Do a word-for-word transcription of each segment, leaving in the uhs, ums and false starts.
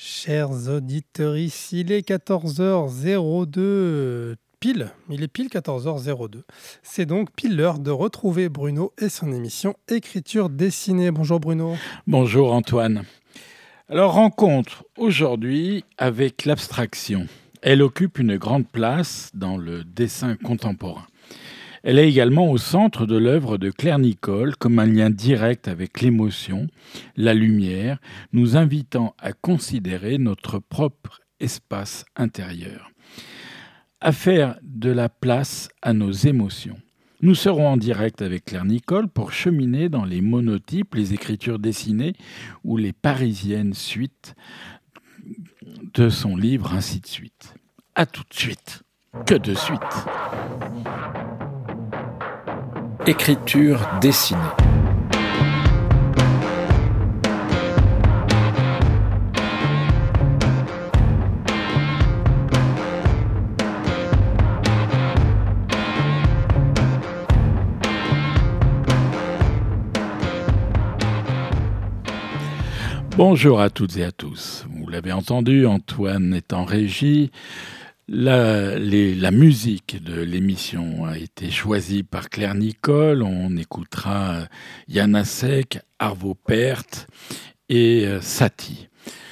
Chers auditeurs, ici il est quatorze heures zéro deux, euh, pile, il est pile quatorze heures zéro deux. C'est donc pile l'heure de retrouver Bruno et son émission Écriture dessinée. Bonjour Bruno. Bonjour Antoine. Alors rencontre aujourd'hui avec l'abstraction. Elle occupe une grande place dans le dessin contemporain. Elle est également au centre de l'œuvre de Claire Nicole comme un lien direct avec l'émotion, la lumière, nous invitant à considérer notre propre espace intérieur. À faire de la place à nos émotions. Nous serons en direct avec Claire Nicole pour cheminer dans les monotypes, les écritures dessinées ou les parisiennes suites de son livre, ainsi de suite. À tout de suite. Que de suite. Écriture dessinée. Bonjour à toutes et à tous. Vous l'avez entendu, Antoine est en régie. La, les, la musique de l'émission a été choisie par Claire Nicole. On écoutera Janacek, Arvo Pärt et euh, Satie.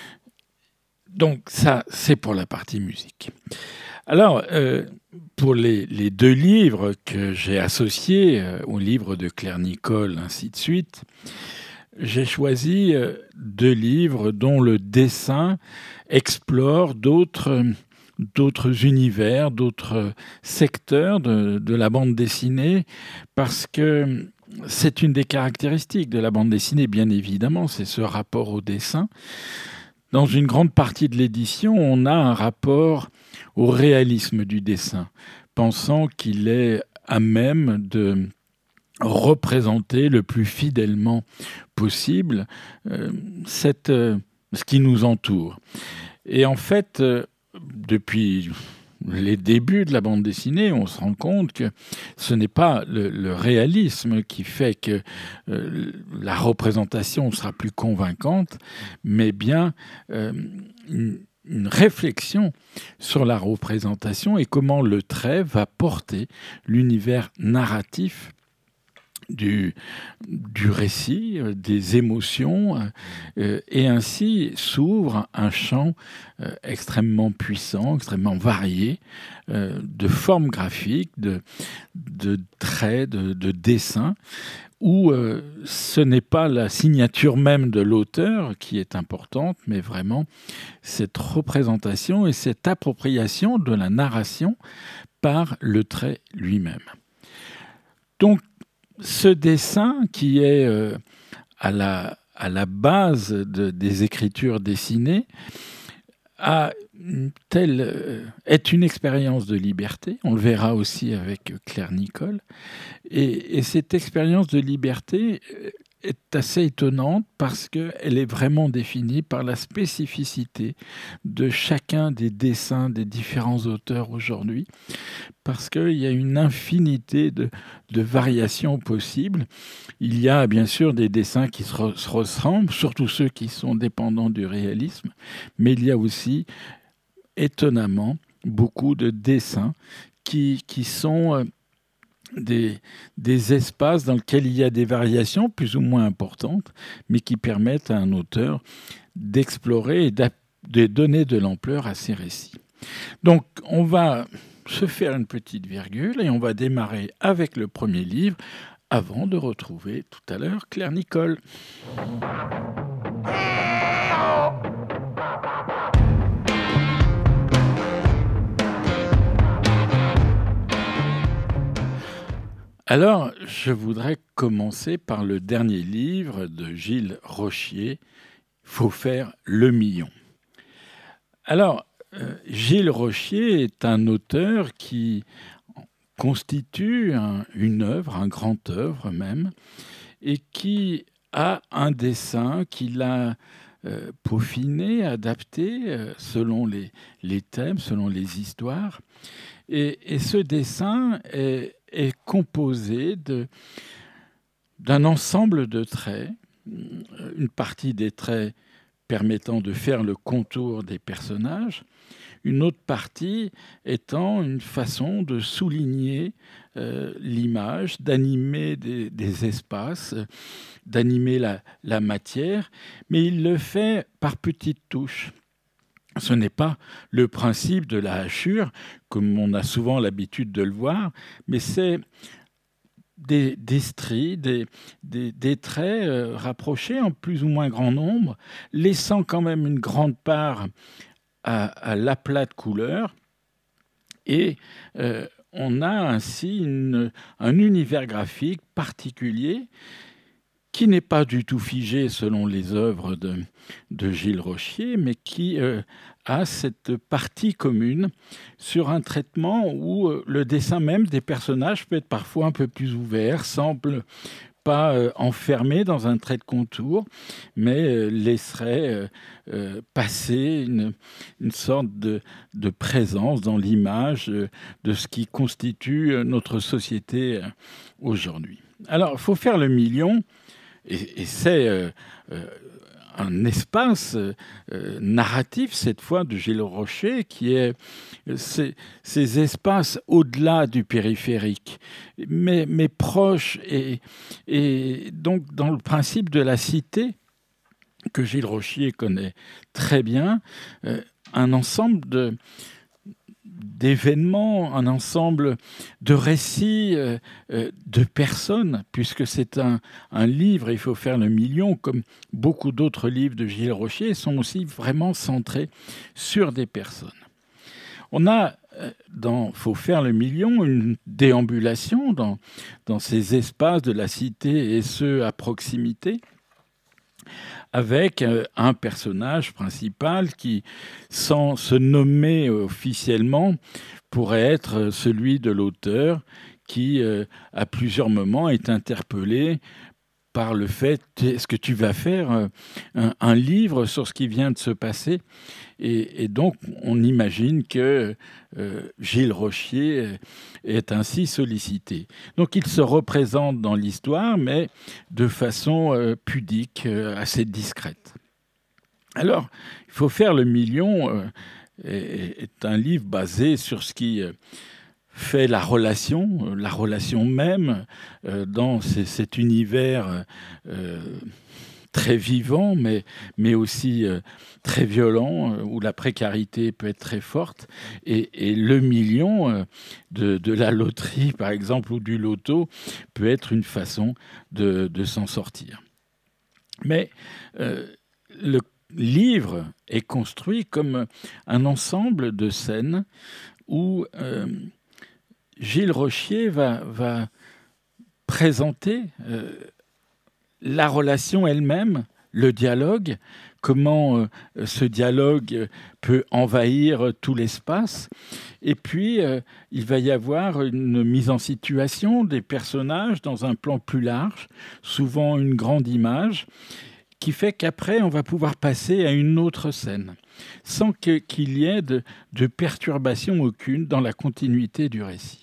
Donc ça, c'est pour la partie musique. Alors, euh, pour les, les deux livres que j'ai associés euh, au livre de Claire Nicole, ainsi de suite, j'ai choisi euh, deux livres dont le dessin explore d'autres... d'autres univers, d'autres secteurs de, de la bande dessinée, parce que c'est une des caractéristiques de la bande dessinée, bien évidemment, c'est ce rapport au dessin. Dans une grande partie de l'édition, on a un rapport au réalisme du dessin, pensant qu'il est à même de représenter le plus fidèlement possible euh, cette, euh, ce qui nous entoure. Et en fait, euh, depuis les débuts de la bande dessinée, on se rend compte que ce n'est pas le, le réalisme qui fait que euh, la représentation sera plus convaincante, mais bien euh, une, une réflexion sur la représentation et comment le trait va porter l'univers narratif Du, du récit, euh, des émotions, euh, et ainsi s'ouvre un champ euh, extrêmement puissant, extrêmement varié, euh, de formes graphiques, de, de traits, de, de dessins, où euh, ce n'est pas la signature même de l'auteur qui est importante, mais vraiment cette représentation et cette appropriation de la narration par le trait lui-même. Donc, ce dessin qui est euh, à, la, à la base de, des écritures dessinées a une telle, euh, est une expérience de liberté. On le verra aussi avec Claire Nicole. Et, et cette expérience de liberté est assez étonnante parce qu'elle est vraiment définie par la spécificité de chacun des dessins des différents auteurs aujourd'hui, parce qu'il y a une infinité de, de variations possibles. Il y a bien sûr des dessins qui se, re, se ressemblent, surtout ceux qui sont dépendants du réalisme, mais il y a aussi, étonnamment, beaucoup de dessins qui, qui sont... Euh, Des, des espaces dans lesquels il y a des variations plus ou moins importantes, mais qui permettent à un auteur d'explorer et de donner de l'ampleur à ses récits. Donc, on va se faire une petite virgule et on va démarrer avec le premier livre avant de retrouver tout à l'heure Claire Nicole. Alors, je voudrais commencer par le dernier livre de Gilles Rochier, « Faut faire le million ». Alors, euh, Gilles Rochier est un auteur qui constitue un, une œuvre, un grand œuvre même, et qui a un dessin qu'il a euh, peaufiné, adapté euh, selon les, les thèmes, selon les histoires. Et, et ce dessin est est composé de, d'un ensemble de traits, une partie des traits permettant de faire le contour des personnages. Une autre partie étant une façon de souligner euh, l'image, d'animer des, des espaces, euh, d'animer la, la matière, mais il le fait par petites touches. Ce n'est pas le principe de la hachure, comme on a souvent l'habitude de le voir, mais c'est des, des stries, des, des, des traits euh, rapprochés en plus ou moins grand nombre, laissant quand même une grande part à, à l'aplat de couleurs. Et euh, on a ainsi une, un univers graphique particulier qui n'est pas du tout figé selon les œuvres de, de Gilles Rochier, mais qui euh, a cette partie commune sur un traitement où euh, le dessin même des personnages peut être parfois un peu plus ouvert, semble pas euh, enfermé dans un trait de contour, mais euh, laisserait euh, euh, passer une, une sorte de, de présence dans l'image euh, de ce qui constitue euh, notre société euh, aujourd'hui. Alors, il faut faire le million. Et, et c'est euh, euh, un espace euh, narratif, cette fois, de Gilles Rochier, qui est euh, ces, ces espaces au-delà du périphérique, mais, mais proches, et, et donc dans le principe de la cité, que Gilles Rochier connaît très bien, euh, un ensemble de... d'événements, un ensemble de récits, euh, euh, de personnes, puisque c'est un, un livre, il faut faire le million, comme beaucoup d'autres livres de Gilles Rochier, sont aussi vraiment centrés sur des personnes. On a, euh, dans Faut faire le million, une déambulation dans, dans ces espaces de la cité, et ceux à proximité, avec un personnage principal qui, sans se nommer officiellement, pourrait être celui de l'auteur qui, à plusieurs moments, est interpellé par le fait, est-ce que tu vas faire un, un livre sur ce qui vient de se passer ? Et, et donc, on imagine que euh, Gilles Rochier est ainsi sollicité. Donc, il se représente dans l'histoire, mais de façon euh, pudique, euh, assez discrète. Alors, il faut faire le million euh, est, est un livre basé sur ce qui euh, fait la relation, la relation même euh, dans c- cet univers euh, très vivant, mais, mais aussi euh, très violent, euh, où la précarité peut être très forte. Et, et le million euh, de, de la loterie, par exemple, ou du loto, peut être une façon de, de s'en sortir. Mais euh, le livre est construit comme un ensemble de scènes où euh, Gilles Rochier va, va présenter euh, la relation elle-même, le dialogue, comment euh, ce dialogue peut envahir tout l'espace. Et puis, euh, il va y avoir une mise en situation des personnages dans un plan plus large, souvent une grande image, qui fait qu'après, on va pouvoir passer à une autre scène, sans que, qu'il y ait de, de perturbation aucune dans la continuité du récit.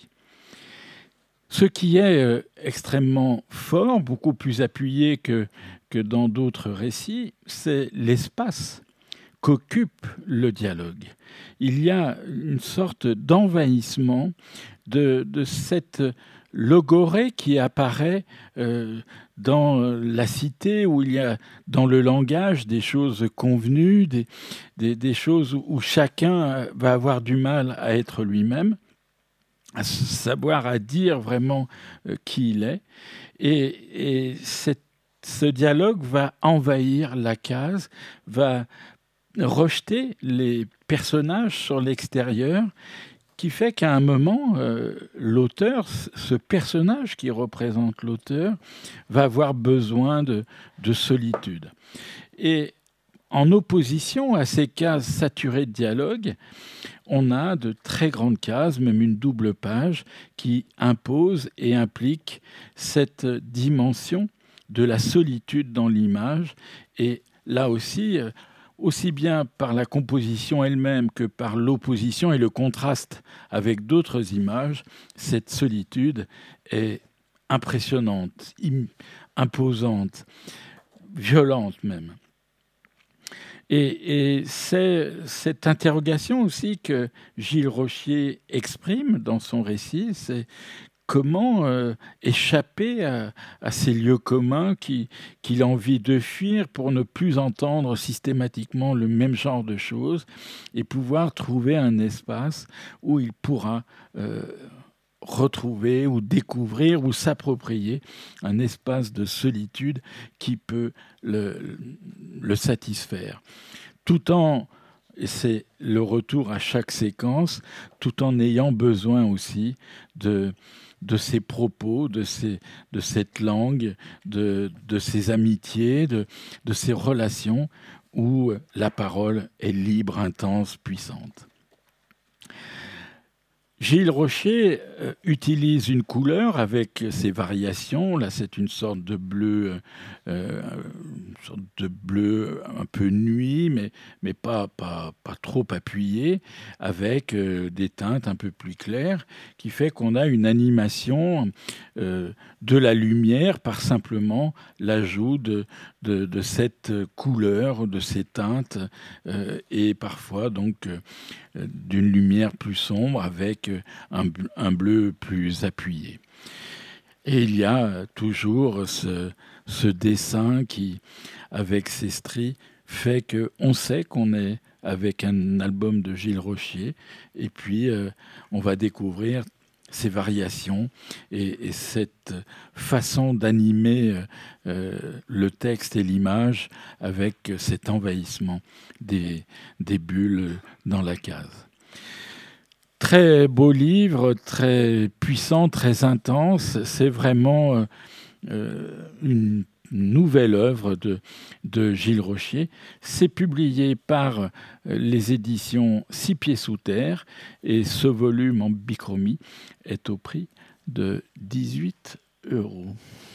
Ce qui est euh, extrêmement fort, beaucoup plus appuyé que, que dans d'autres récits, c'est l'espace qu'occupe le dialogue. Il y a une sorte d'envahissement de, de cette logorée qui apparaît euh, dans la cité, où il y a dans le langage des choses convenues, des, des, des choses où chacun va avoir du mal à être lui-même, à savoir, à dire vraiment euh, qui il est. Et, et cette, ce dialogue va envahir la case, va rejeter les personnages sur l'extérieur, qui fait qu'à un moment, euh, l'auteur, ce personnage qui représente l'auteur, va avoir besoin de, de solitude. Et en opposition à ces cases saturées de dialogue, on a de très grandes cases, même une double page, qui impose et implique cette dimension de la solitude dans l'image. Et là aussi, aussi bien par la composition elle-même que par l'opposition et le contraste avec d'autres images, cette solitude est impressionnante, im- imposante, violente même. Et, et c'est cette interrogation aussi que Gilles Rochier exprime dans son récit, c'est comment euh, échapper à, à ces lieux communs qui, qu'il a envie de fuir pour ne plus entendre systématiquement le même genre de choses et pouvoir trouver un espace où il pourra euh, retrouver ou découvrir ou s'approprier un espace de solitude qui peut le, le satisfaire. Tout en, et c'est le retour à chaque séquence, tout en ayant besoin aussi de, de ces propos, de, ces, de cette langue, de, de ces amitiés, de, de ces relations où la parole est libre, intense, puissante. Gilles Rochier euh, utilise une couleur avec ses variations. Là, c'est une sorte de bleu, euh, une sorte de bleu un peu nuit, mais, mais pas, pas, pas trop appuyé, avec euh, des teintes un peu plus claires, qui fait qu'on a une animation euh, de la lumière par simplement l'ajout de, de, de cette couleur, de ces teintes, euh, et parfois donc euh, d'une lumière plus sombre avec un, un bleu plus appuyé. Et il y a toujours ce, ce dessin qui, avec ses stries, fait qu'on sait qu'on est avec un album de Gilles Rochier, et puis euh, on va découvrir ces variations et, et cette façon d'animer euh, le texte et l'image avec cet envahissement des, des bulles dans la case. Très beau livre, très puissant, très intense. C'est vraiment euh, une nouvelle œuvre de, de Gilles Rochier. C'est publié par les éditions Six Pieds Sous Terre et ce volume en bichromie est au prix de dix-huit euros.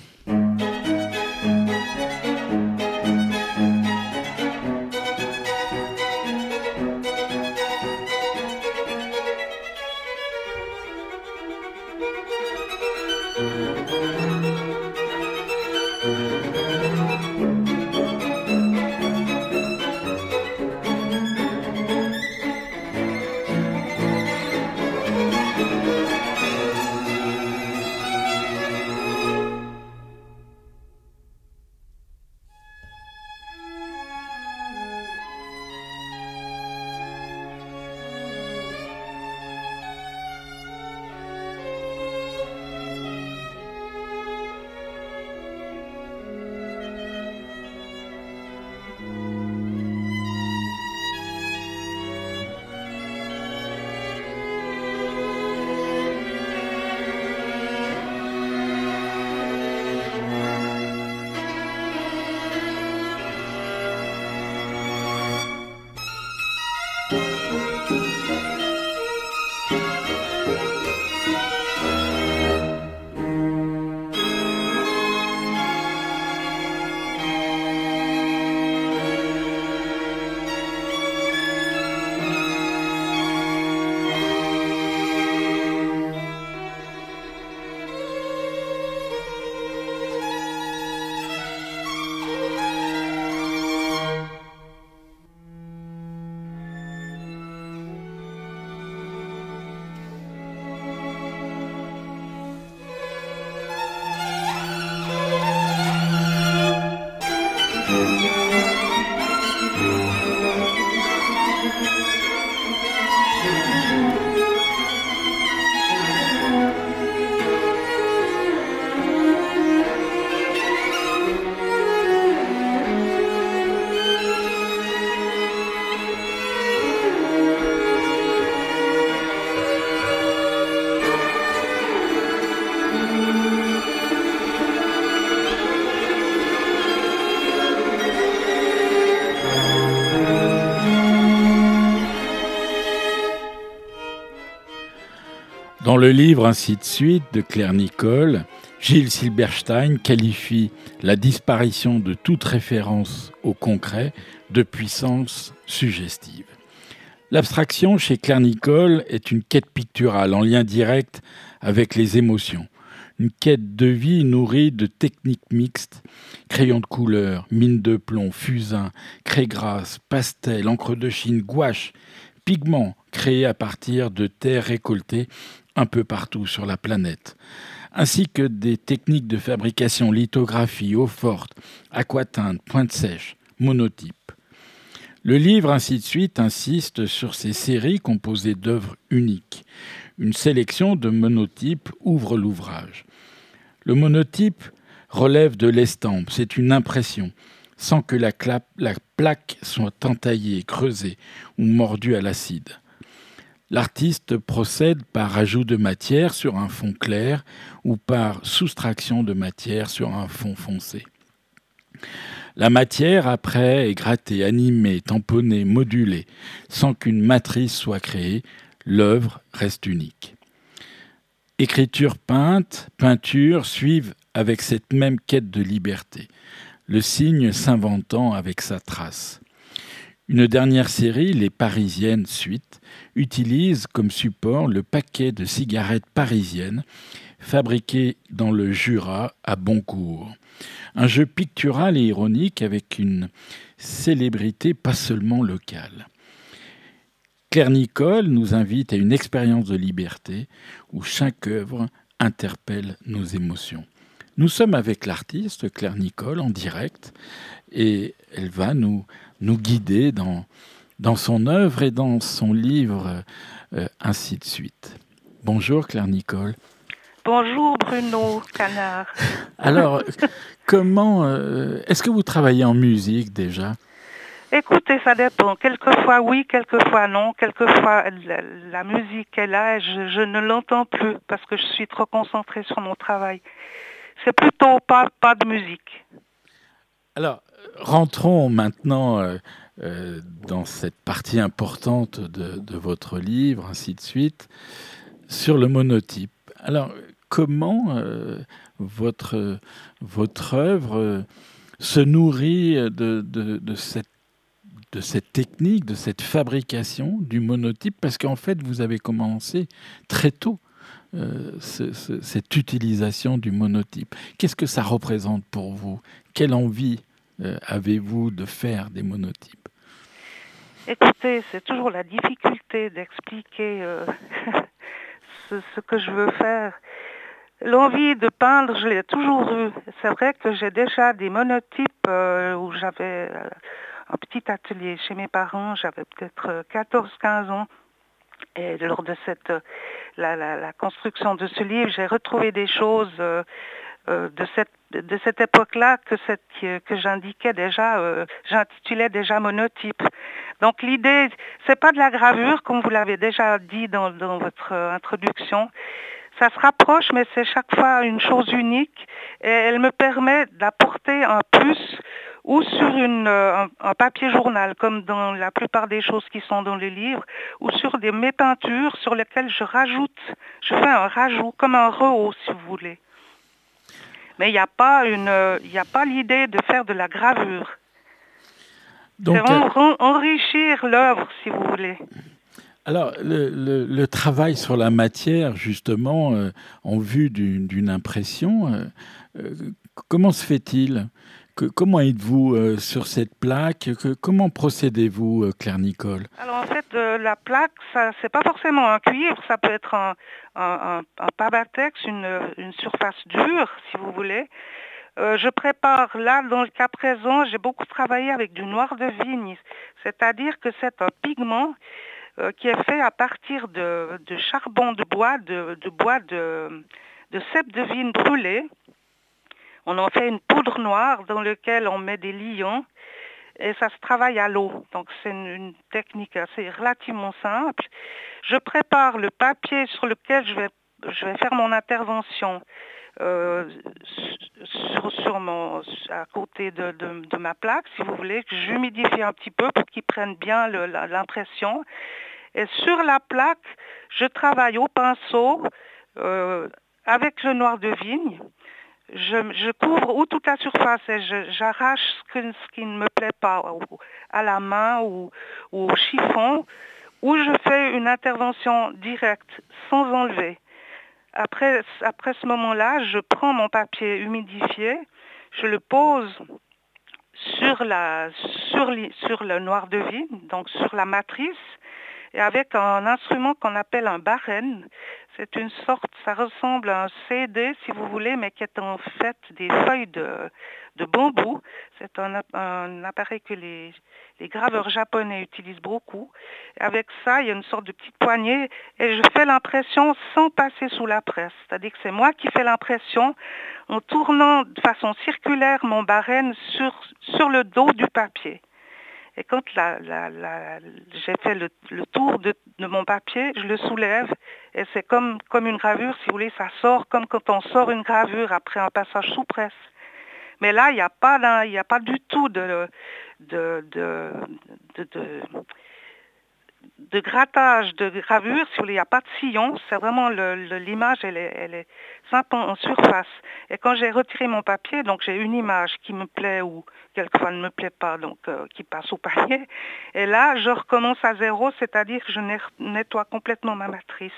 Dans le livre Ainsi de suite de Claire Nicole, Gilles Silberstein qualifie la disparition de toute référence au concret de puissance suggestive. L'abstraction chez Claire Nicole est une quête picturale en lien direct avec les émotions. une quête de vie nourrie de techniques mixtes, crayons de couleur, mine de plomb, fusain, craie grasse, pastel, encre de Chine, gouache, pigments créés à partir de terres récoltées un peu partout sur la planète, ainsi que des techniques de fabrication, lithographie, eau forte, aquatinte, pointe sèche, monotype. Le livre, ainsi de suite, insiste sur ces séries composées d'œuvres uniques. Une sélection de monotypes ouvre l'ouvrage. Le monotype relève de l'estampe, c'est une impression, sans que la, clap, la plaque soit entaillée, creusée ou mordue à l'acide. L'artiste procède par ajout de matière sur un fond clair ou par soustraction de matière sur un fond foncé. La matière, après, est grattée, animée, tamponnée, modulée. Sans qu'une matrice soit créée, l'œuvre reste unique. Écriture peinte, peinture suivent avec cette même quête de liberté, le signe s'inventant avec sa trace. Une dernière série, Les Parisiennes Suite, utilise comme support le paquet de cigarettes parisiennes fabriqué dans le Jura à Boncourt. Un jeu pictural et ironique avec une célébrité pas seulement locale. Claire Nicole nous invite à une expérience de liberté où chaque œuvre interpelle nos émotions. Nous sommes avec l'artiste Claire Nicole en direct et elle va nous, nous guider dans, dans son œuvre et dans son livre, euh, ainsi de suite. Bonjour Claire Nicole. Bonjour Bruno Canard. Alors, comment euh, est-ce que vous travaillez en musique déjà ? Écoutez, ça dépend. Quelquefois oui, quelquefois non. Quelquefois la, la musique est là et je, je ne l'entends plus parce que je suis trop concentrée sur mon travail. C'est plutôt pas, pas de musique. Alors, rentrons maintenant euh, euh, dans cette partie importante de, de votre livre, ainsi de suite, sur le monotype. Alors, comment euh, votre, votre œuvre euh, se nourrit de, de, de, cette, de cette technique, de cette fabrication du monotype ? Parce qu'en fait, vous avez commencé très tôt euh, ce, ce, cette utilisation du monotype. Qu'est-ce que ça représente pour vous ? Quelle envie euh, avez-vous de faire des monotypes ? Écoutez, c'est toujours la difficulté d'expliquer euh, ce, ce que je veux faire. L'envie de peindre, je l'ai toujours eue. C'est vrai que j'ai déjà des monotypes euh, où j'avais euh, un petit atelier chez mes parents, j'avais peut-être quatorze quinze ans. Et lors de cette, la, la, la construction de ce livre, j'ai retrouvé des choses euh, euh, de cette de cette époque-là que cette que, que j'indiquais déjà, euh, j'intitulais déjà monotype. Donc l'idée, c'est pas de la gravure comme vous l'avez déjà dit dans, dans votre introduction. Ça se rapproche, mais c'est chaque fois une chose unique et elle me permet d'apporter un plus ou sur une, un, un papier journal, comme dans la plupart des choses qui sont dans les livres, ou sur des, mes peintures sur lesquelles je rajoute, je fais un rajout, comme un rehaut si vous voulez. Mais il n'y a pas une, il n'y a pas l'idée de faire de la gravure. Donc, c'est en, euh... enrichir l'œuvre si vous voulez. Alors, le, le, le travail sur la matière, justement, euh, en vue d'une, d'une impression, euh, euh, comment se fait-il ? que, Comment êtes-vous euh, sur cette plaque ? que, Comment procédez-vous, euh, Claire Nicole ? Alors, en fait, euh, la plaque, ça, c'est pas forcément un cuivre, ça peut être un, un, un, un Pabatex, une, une surface dure, si vous voulez. Euh, je prépare, là, dans le cas présent, j'ai beaucoup travaillé avec du noir de vigne, c'est-à-dire que c'est un pigment Euh, qui est fait à partir de, de charbon de bois, de, de bois de, de cèpe de vigne brûlée. On en fait une poudre noire dans laquelle on met des liants et ça se travaille à l'eau. Donc c'est une, une technique assez relativement simple. Je prépare le papier sur lequel je vais, je vais faire mon intervention euh, sur, sur mon, à côté de, de, de ma plaque, si vous voulez, que j'humidifie un petit peu pour qu'il prenne bien le, la, l'impression. Et sur la plaque, je travaille au pinceau euh, avec le noir de vigne. Je, je couvre ou toute la surface et je, j'arrache ce, que, ce qui ne me plaît pas ou, à la main ou, ou au chiffon, ou je fais une intervention directe sans enlever. après, après ce moment-là, je prends mon papier humidifié, je le pose sur, la, sur, li, sur le noir de vigne, donc sur la matrice, et avec un instrument qu'on appelle un barène. C'est une sorte, ça ressemble à un C D si vous voulez, mais qui est en fait des feuilles de, de bambou. C'est un, un appareil que les, les graveurs japonais utilisent beaucoup. Et avec ça, il y a une sorte de petite poignée et je fais l'impression sans passer sous la presse. C'est-à-dire que c'est moi qui fais l'impression en tournant de façon circulaire mon barène sur, sur le dos du papier. Et quand la, la, la, j'ai fait le, le tour de, de mon papier, je le soulève et c'est comme, comme une gravure, si vous voulez, ça sort comme quand on sort une gravure après un passage sous presse. Mais là, il n'y a pas, il n'y a pas du tout de, de, de, de, de, de grattage, de gravure, si vous voulez, il n'y a pas de sillon, c'est vraiment le, le, l'image, elle est, elle est simple en, en surface. Et quand j'ai retiré mon papier, donc j'ai une image qui me plaît ou quelquefois ne me plaît pas, donc euh, qui passe au panier. Et là, je recommence à zéro, c'est-à-dire que je nettoie complètement ma matrice.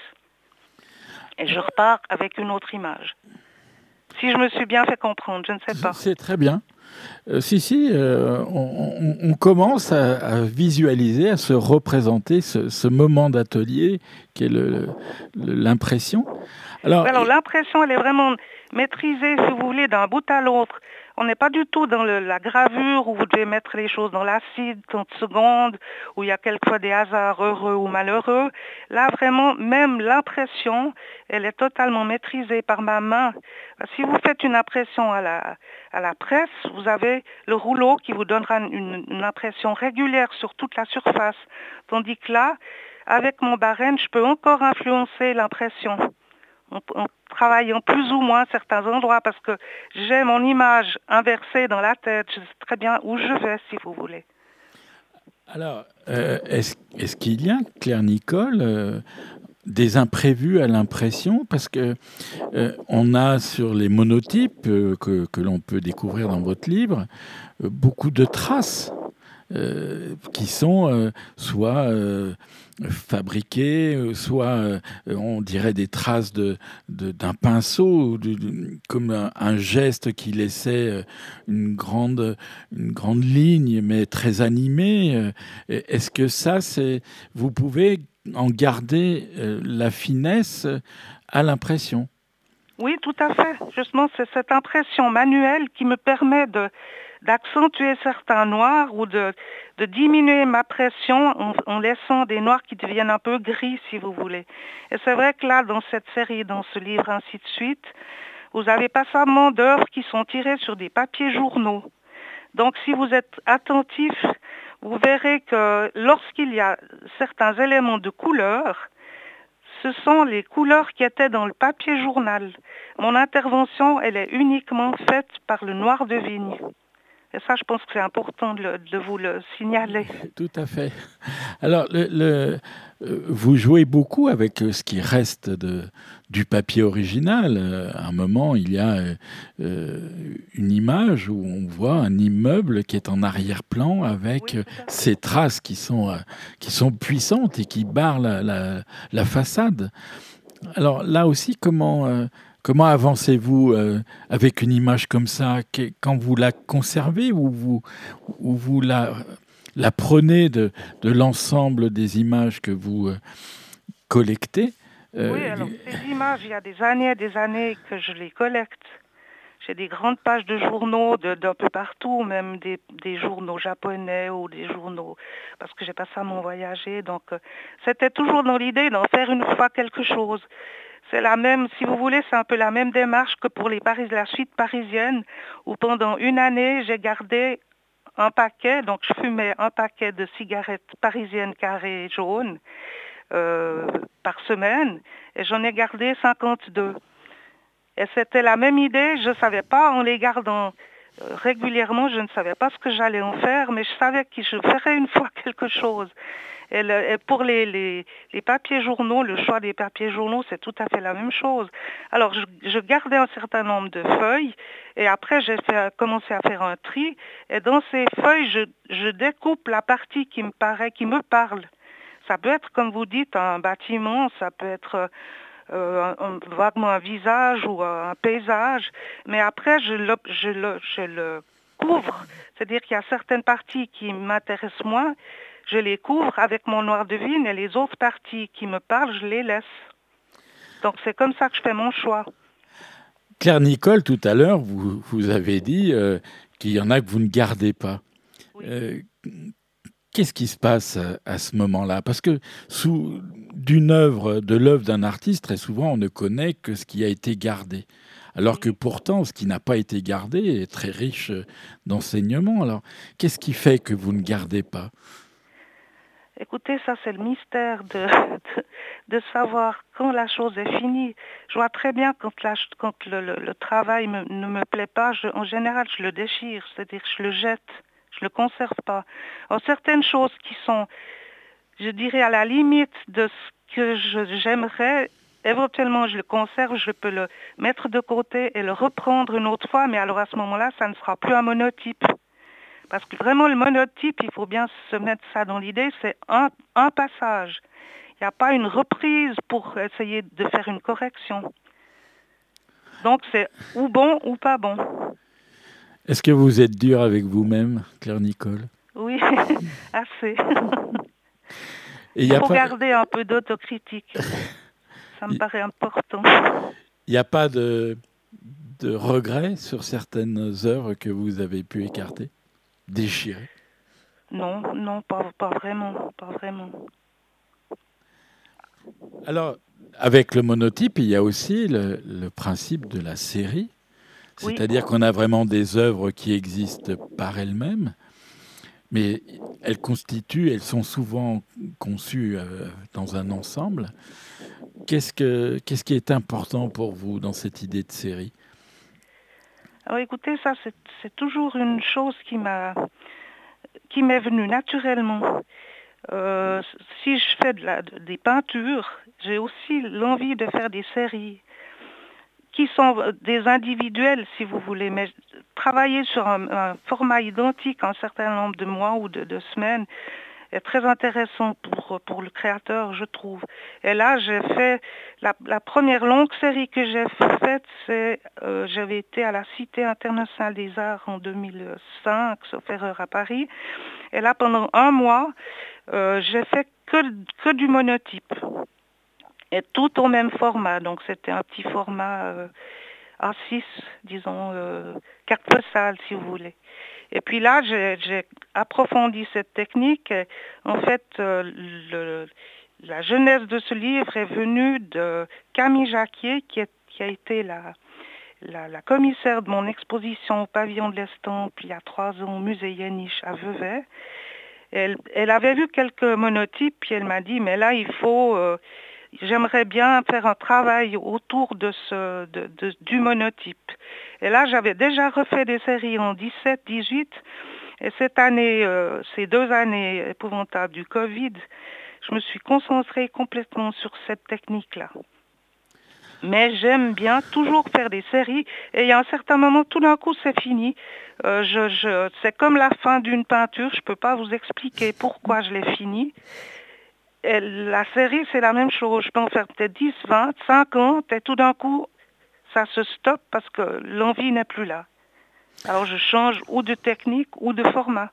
Et je repars avec une autre image. Si je me suis bien fait comprendre, je ne sais pas. C'est très bien. Euh, si, si, euh, on, on, on commence à, à visualiser, à se représenter ce, ce moment d'atelier qui est le, le, l'impression. Alors, Alors l'impression, elle est vraiment maîtrisée, si vous voulez, d'un bout à l'autre. On n'est pas du tout dans le, la gravure où vous devez mettre les choses dans l'acide trente secondes, où il y a quelquefois des hasards heureux ou malheureux. Là, vraiment, même l'impression, elle est totalement maîtrisée par ma main. Si vous faites une impression à la, à la presse, vous avez le rouleau qui vous donnera une, une impression régulière sur toute la surface. Tandis que là, avec mon barène, je peux encore influencer l'impression. En, en travaillant plus ou moins certains endroits parce que j'ai mon image inversée dans la tête, je sais très bien où je vais si vous voulez. Alors, euh, est-ce, est-ce qu'il y a, Claire Nicole, euh, des imprévus à l'impression? Parce que euh, on a sur les monotypes euh, que, que l'on peut découvrir dans votre livre, euh, beaucoup de traces. Euh, qui sont euh, soit euh, fabriquées, soit euh, on dirait des traces de, de, d'un pinceau, de, de, comme un, un geste qui laissait une grande, une grande ligne, mais très animée. Est-ce que ça, c'est, vous pouvez en garder euh, la finesse à l'impression? Oui, tout à fait. Justement, c'est cette impression manuelle qui me permet de d'accentuer certains noirs ou de, de diminuer ma pression en, en laissant des noirs qui deviennent un peu gris, si vous voulez. Et c'est vrai que là, dans cette série, dans ce livre, ainsi de suite, vous avez passamment d'œuvres qui sont tirées sur des papiers journaux. Donc, si vous êtes attentif, vous verrez que lorsqu'il y a certains éléments de couleur, ce sont les couleurs qui étaient dans le papier journal. Mon intervention, elle est uniquement faite par le noir de vigne. Et ça, je pense que c'est important de, le, de vous le signaler. Tout à fait. Alors, le, le, vous jouez beaucoup avec ce qui reste de, du papier original. À un moment, il y a euh, une image où on voit un immeuble qui est en arrière-plan avec oui, ces traces qui sont, qui sont puissantes et qui barrent la, la, la façade. Alors là aussi, comment... Euh, Comment avancez-vous euh, avec une image comme ça quand vous la conservez ou vous, ou vous la, la prenez de, de l'ensemble des images que vous euh, collectez? euh, Oui, alors ces images, il y a des années et des années que je les collecte. J'ai des grandes pages de journaux de, d'un peu partout, même des, des journaux japonais ou des journaux, parce que j'ai pas ça à m'en voyager. Donc, euh, c'était toujours dans l'idée d'en faire une fois quelque chose. C'est la même, si vous voulez, c'est un peu la même démarche que pour les Paris, la suite parisienne, où pendant une année, j'ai gardé un paquet, donc je fumais un paquet de cigarettes parisiennes carrées jaunes euh, par semaine, et j'en ai gardé cinquante-deux. Et c'était la même idée, je ne savais pas, en les gardant euh, régulièrement, je ne savais pas ce que j'allais en faire, mais je savais que je ferais une fois quelque chose. Et, le, et pour les, les, les papiers journaux, le choix des papiers journaux, c'est tout à fait la même chose. Alors, je, je gardais un certain nombre de feuilles, et après, j'ai fait, commencé à faire un tri, et dans ces feuilles, je, je découpe la partie qui me paraît, qui me parle. Ça peut être, comme vous dites, un bâtiment, ça peut être euh, un, vaguement un visage ou un paysage, mais après je le, je le, je le couvre, c'est-à-dire qu'il y a certaines parties qui m'intéressent moins, je les couvre avec mon noir de vigne et les autres parties qui me parlent, je les laisse. Donc c'est comme ça que je fais mon choix. Claire Nicole, tout à l'heure, vous, vous avez dit euh, qu'il y en a que vous ne gardez pas. Oui. Euh, Qu'est-ce qui se passe à, à ce moment-là? Parce que sous d'une œuvre, de l'œuvre d'un artiste, très souvent, on ne connaît que ce qui a été gardé. Alors que pourtant, ce qui n'a pas été gardé est très riche d'enseignements. Alors, qu'est-ce qui fait que vous ne gardez pas? Écoutez, ça c'est le mystère de, de, de savoir quand la chose est finie. Je vois très bien quand, la, quand le, le, le travail me, ne me plaît pas, je, en général je le déchire, c'est-à-dire je le jette, je le conserve pas. Alors, certaines choses qui sont, je dirais, à la limite de ce que je, j'aimerais, éventuellement je le conserve, je peux le mettre de côté et le reprendre une autre fois, mais alors à ce moment-là, ça ne sera plus un monotype. Parce que vraiment, le monotype, il faut bien se mettre ça dans l'idée, c'est un, un passage. Il n'y a pas une reprise pour essayer de faire une correction. Donc, c'est ou bon ou pas bon. Est-ce que vous êtes dur avec vous-même, Claire Nicole? Oui, assez. Et il y a faut pas... garder un peu d'autocritique. Ça me il... paraît important. Il n'y a pas de, de regret sur certaines œuvres que vous avez pu écarter? Déchiré? Non, non, pas, pas vraiment, pas vraiment. Alors, avec le monotype, il y a aussi le, le principe de la série. C'est-à-dire oui. qu'on a vraiment des œuvres qui existent par elles-mêmes, mais elles constituent, elles sont souvent conçues euh, dans un ensemble. Qu'est-ce que, qu'est-ce qui est important pour vous dans cette idée de série? Alors écoutez, ça c'est, c'est toujours une chose qui m'a qui m'est venue naturellement. Euh, si je fais de la, de, des peintures, j'ai aussi l'envie de faire des séries qui sont des individuels, si vous voulez, mais travailler sur un, un format identique un certain nombre de mois ou de, de semaines est très intéressant pour, pour le créateur, je trouve. Et là, j'ai fait la, la première longue série que j'ai faite, c'est euh, j'avais été à la Cité internationale des arts en deux mille cinq, sauf erreur, à Paris. Et là, pendant un mois, euh, j'ai fait que, que du monotype. Et tout au même format. Donc, c'était un petit format euh, A six, disons, euh, carte postale, si vous voulez. Et puis là, j'ai, j'ai approfondi cette technique. Et en fait, euh, le, la genèse de ce livre est venue de Camille Jacquier, qui, est, qui a été la, la, la commissaire de mon exposition au Pavillon de l'Estampes il y a trois ans au musée Yéniche à Vevey. Elle, elle avait vu quelques monotypes, puis elle m'a dit, mais là, il faut... Euh, j'aimerais bien faire un travail autour de ce, de, de, du monotype. Et là, j'avais déjà refait des séries en dix-sept, dix-huit. Et cette année, euh, ces deux années épouvantables du Covid, je me suis concentrée complètement sur cette technique-là. Mais j'aime bien toujours faire des séries. Et il y a un certain moment, tout d'un coup, c'est fini. Euh, je, je, c'est comme la fin d'une peinture. Je ne peux pas vous expliquer pourquoi je l'ai finie. Et la série, c'est la même chose. Je peux en faire peut-être dix, vingt, cinquante, et tout d'un coup, ça se stoppe parce que l'envie n'est plus là. Alors, je change ou de technique ou de format.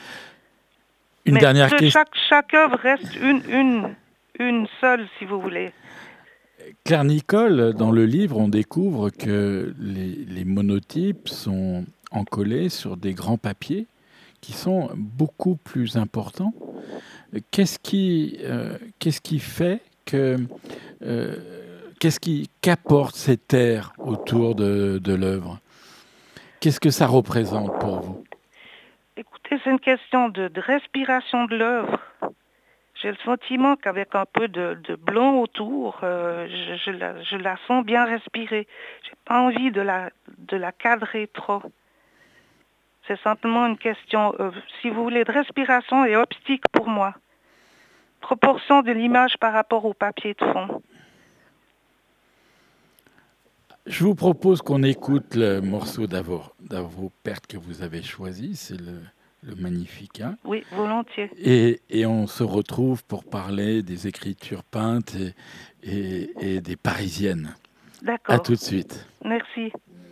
Une Mais dernière que question. Chaque, chaque œuvre reste une, une, une seule, si vous voulez. Claire Nicole, dans le livre, on découvre que les, les monotypes sont encollés sur des grands papiers qui sont beaucoup plus importants. Qu'est-ce qui, euh, qu'est-ce qui fait que... Euh, qu'est-ce qui, qu'apporte cet air autour de, de l'œuvre? Qu'est-ce que ça représente pour vous? Écoutez, c'est une question de, de respiration de l'œuvre. J'ai le sentiment qu'avec un peu de, de blanc autour, euh, je, je, la, je la sens bien respirer. J'ai pas envie de la, de la cadrer trop. C'est simplement une question, euh, si vous voulez, de respiration et optique pour moi. Proportion de l'image par rapport au papier de fond. Je vous propose qu'on écoute le morceau d'Avo, d'Avo Pärt que vous avez choisi. C'est le le Magnificat. Oui, volontiers. Et, et on se retrouve pour parler des écritures peintes et, et, et des Parisiennes. D'accord. À tout de suite. Merci.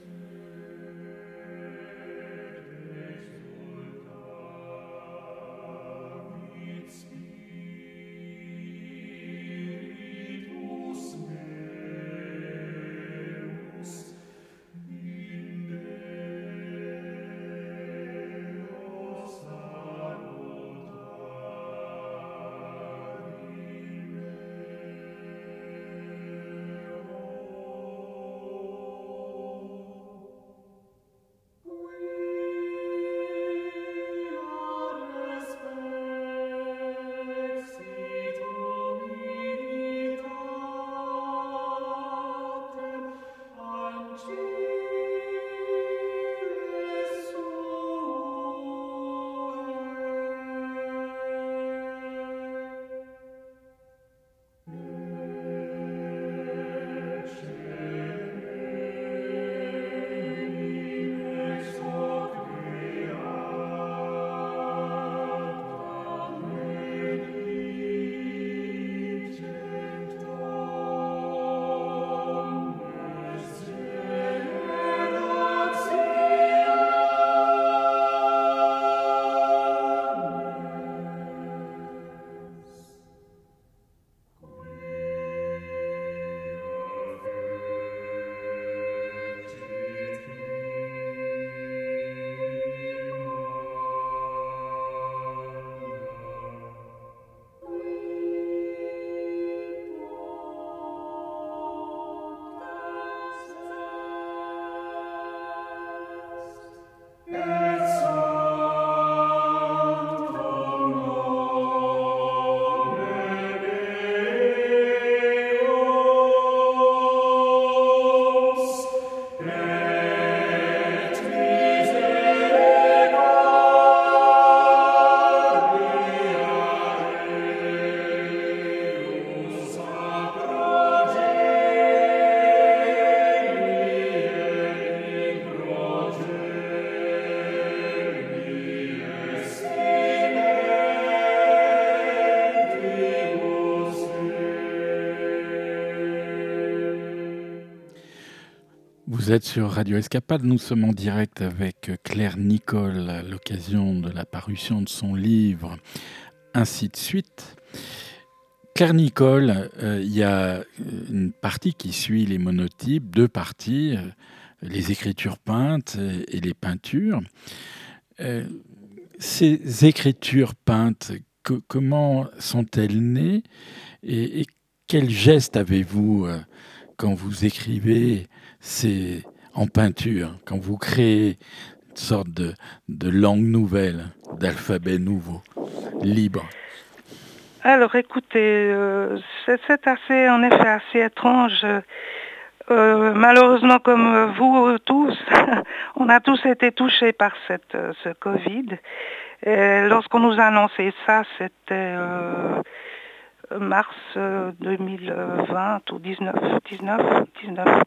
Vous êtes sur Radio Escapade, nous sommes en direct avec Claire Nicole à l'occasion de la parution de son livre « Ainsi de suite ». Claire Nicole, euh, il y a une partie qui suit les monotypes, deux parties, euh, les écritures peintes et, et les peintures. Euh, ces écritures peintes, que, comment sont-elles nées et, et quel geste avez-vous euh, quand vous écrivez c'est en peinture, quand vous créez une sorte de, de langue nouvelle, d'alphabet nouveau, libre? Alors écoutez, euh, c'est, c'est assez, en effet, assez étrange. Euh, malheureusement, comme vous tous, on a tous été touchés par cette, ce Covid. Et lorsqu'on nous a annoncé ça, c'était euh, mars deux mille vingt ou dix-neuf, dix-neuf, dix-neuf.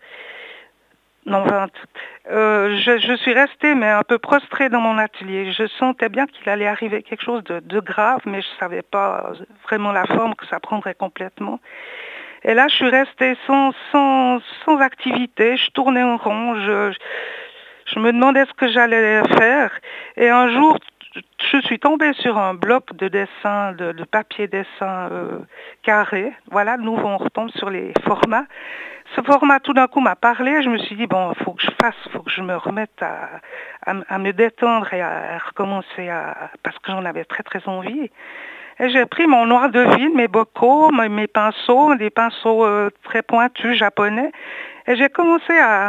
Non, vingt. Euh, je, je suis restée, mais un peu prostrée dans mon atelier. Je sentais bien qu'il allait arriver quelque chose de, de grave, mais je ne savais pas vraiment la forme que ça prendrait complètement. Et là, je suis restée sans, sans, sans activité. Je tournais en rond. Je, je me demandais ce que j'allais faire. Et un jour, je suis tombée sur un bloc de dessin, de, de papier dessin euh, carré. Voilà, de nouveau, on retombe sur les formats. Ce format, tout d'un coup, m'a parlé. Je me suis dit, bon, il faut que je fasse, il faut que je me remette à, à, à me détendre et à, à recommencer, à, parce que j'en avais très, très envie. Et j'ai pris mon noir de vide, mes bocaux, mes, mes pinceaux, des pinceaux euh, très pointus japonais. Et j'ai commencé à,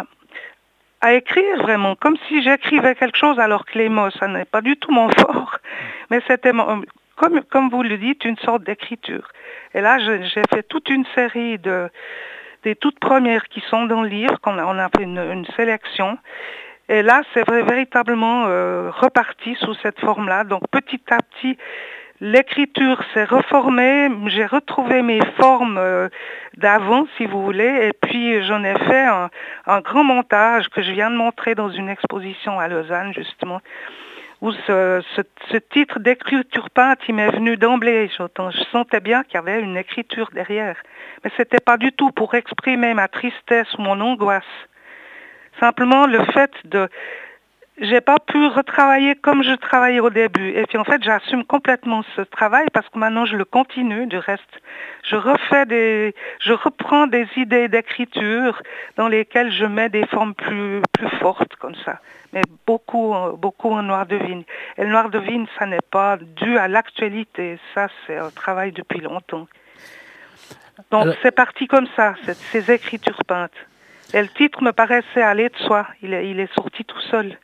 à écrire vraiment, comme si j'écrivais quelque chose, alors que les mots, ça n'est pas du tout mon fort. Mais c'était, mon, comme, comme vous le dites, une sorte d'écriture. Et là, je, j'ai fait toute une série de... des toutes premières qui sont dans le livre, qu'on a, on a fait une, une sélection. Et là, c'est vrai, véritablement euh, reparti sous cette forme-là. Donc, petit à petit, l'écriture s'est reformée. J'ai retrouvé mes formes euh, d'avant, si vous voulez. Et puis, j'en ai fait un, un grand montage que je viens de montrer dans une exposition à Lausanne, justement, où ce, ce, ce titre d'écriture peinte, il m'est venu d'emblée. J'entends, je sentais bien qu'il y avait une écriture derrière. Mais c'était pas du tout pour exprimer ma tristesse ou mon angoisse. Simplement le fait de... J'ai pas pu retravailler comme je travaillais au début. Et puis en fait, j'assume complètement ce travail parce que maintenant je le continue. Du reste, je refais des, je reprends des idées d'écriture dans lesquelles je mets des formes plus plus fortes comme ça. Mais beaucoup, beaucoup en noir de vigne. Et le noir de vigne, ça n'est pas dû à l'actualité. Ça, c'est un travail depuis longtemps. Donc Alors... c'est parti comme ça, cette, ces écritures peintes. Et le titre me paraissait aller de soi. Il est, il est sorti tout seul.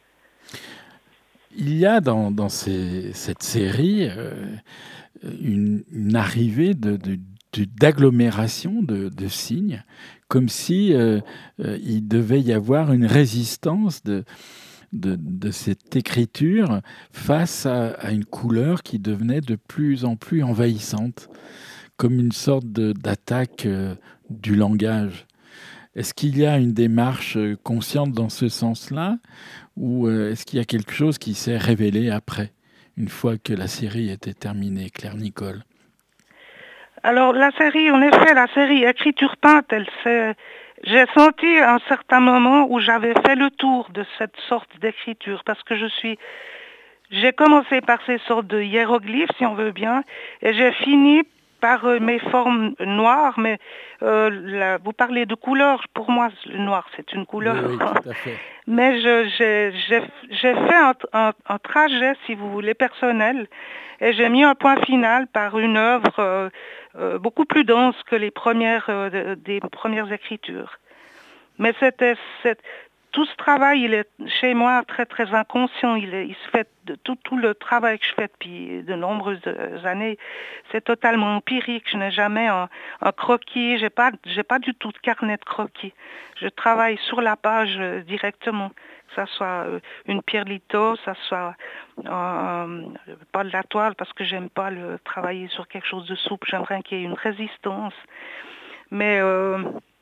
Il y a dans, dans ces, cette série euh, une, une arrivée de, de, de, d'agglomération de, de signes, comme si euh, euh, il devait y avoir une résistance de, de, de cette écriture face à, à une couleur qui devenait de plus en plus envahissante, comme une sorte de, d'attaque euh, du langage. Est-ce qu'il y a une démarche consciente dans ce sens-là, ou est-ce qu'il y a quelque chose qui s'est révélé après, une fois que la série était terminée, Claire Nicole? Alors la série, en effet, la série écriture peinte, elle s'est... J'ai senti à un certain moment où j'avais fait le tour de cette sorte d'écriture, parce que je suis... J'ai commencé par ces sortes de hiéroglyphes, si on veut bien, et j'ai fini par euh, mes formes noires, mais euh, la, vous parlez de couleur, pour moi le noir c'est une couleur, oui, oui, tout à fait. Mais je, j'ai, j'ai, j'ai fait un, un, un trajet, si vous voulez, personnel, et j'ai mis un point final par une œuvre euh, euh, beaucoup plus dense que les premières, euh, des premières écritures. Mais c'était... c'était tout ce travail, il est chez moi très très inconscient. Il, est, il se fait de tout, tout le travail que je fais depuis de nombreuses années, c'est totalement empirique. Je n'ai jamais un, un croquis, j'ai pas, j'ai pas du tout de carnet de croquis. Je travaille sur la page euh, directement, que ça soit euh, une pierre litho, ça soit euh, pas de la toile parce que j'aime pas le travailler sur quelque chose de souple. J'aimerais qu'il y ait une résistance, mais euh,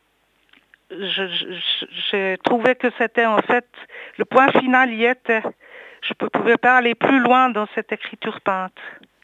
Je, je, j'ai trouvé que c'était en fait, le point final y était. Je ne pouvais pas aller plus loin dans cette écriture peinte.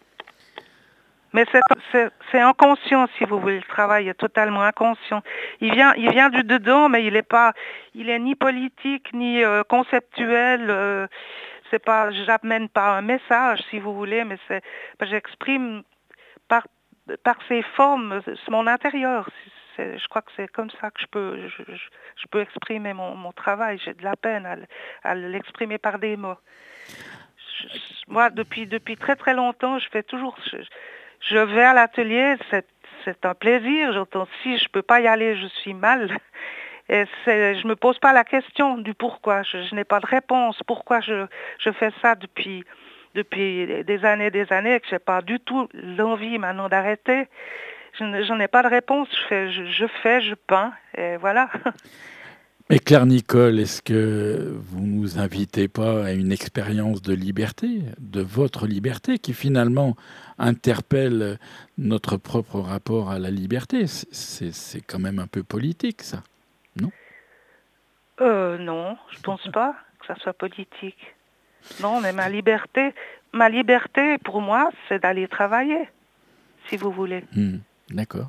Mais c'est, c'est, c'est inconscient, si vous voulez, le travail est totalement inconscient. Il vient, il vient du dedans, mais il est pas, il est ni politique, ni euh, conceptuel. Euh, c'est pas, j'amène pas un message, si vous voulez, mais c'est, j'exprime par, par ces formes, c'est mon intérieur. C'est, je crois que c'est comme ça que je peux, je, je, je peux exprimer mon, mon travail. J'ai de la peine à, à l'exprimer par des mots. Je, moi, depuis, depuis très très longtemps, je fais toujours... Je, je vais à l'atelier, c'est, c'est un plaisir. J'entends, si je peux pas y aller, je suis mal. Et c'est, je me pose pas la question du pourquoi. Je, je n'ai pas de réponse. Pourquoi je, je fais ça depuis, depuis des années des années, que j'ai pas du tout l'envie maintenant d'arrêter. Je n'en ai pas de réponse, je fais, je, je fais, je peins, et voilà. Mais Claire Nicole, est-ce que vous ne nous invitez pas à une expérience de liberté, de votre liberté, qui finalement interpelle notre propre rapport à la liberté? C'est, c'est, c'est quand même un peu politique, ça, non? Euh, non, je pense pas que ça soit politique. Non, mais ma liberté, ma liberté, pour moi, c'est d'aller travailler, si vous voulez. Mmh. D'accord.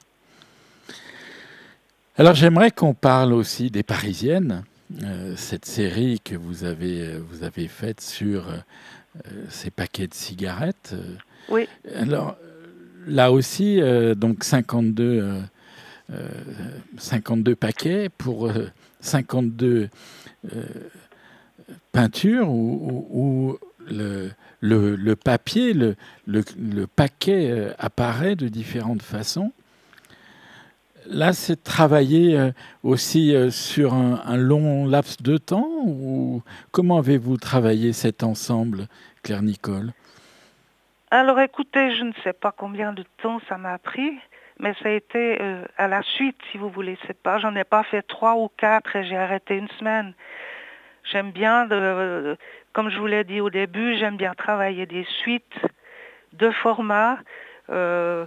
Alors j'aimerais qu'on parle aussi des Parisiennes, euh, cette série que vous avez, vous avez faite sur euh, ces paquets de cigarettes. Oui. Alors là aussi, euh, donc cinquante-deux, euh, euh, cinquante-deux paquets pour euh, cinquante-deux euh, peintures où, où, où le, le, le papier, le, le, le paquet euh, apparaît de différentes façons. Là, c'est travailler euh, aussi euh, sur un, un long laps de temps, ou comment avez-vous travaillé cet ensemble, Claire Nicole? Alors écoutez, je ne sais pas combien de temps ça m'a pris, mais ça a été euh, à la suite, si vous voulez. C'est pas, j'en ai pas fait trois ou quatre et j'ai arrêté une semaine. J'aime bien, de, euh, comme je vous l'ai dit au début, j'aime bien travailler des suites de formats euh,